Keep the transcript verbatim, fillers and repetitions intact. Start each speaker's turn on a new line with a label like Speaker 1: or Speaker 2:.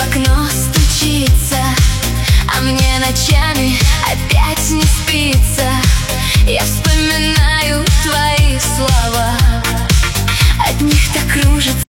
Speaker 1: окно стучится, а мне ночами опять не спится. Я вспоминаю твои слова, от них так кружится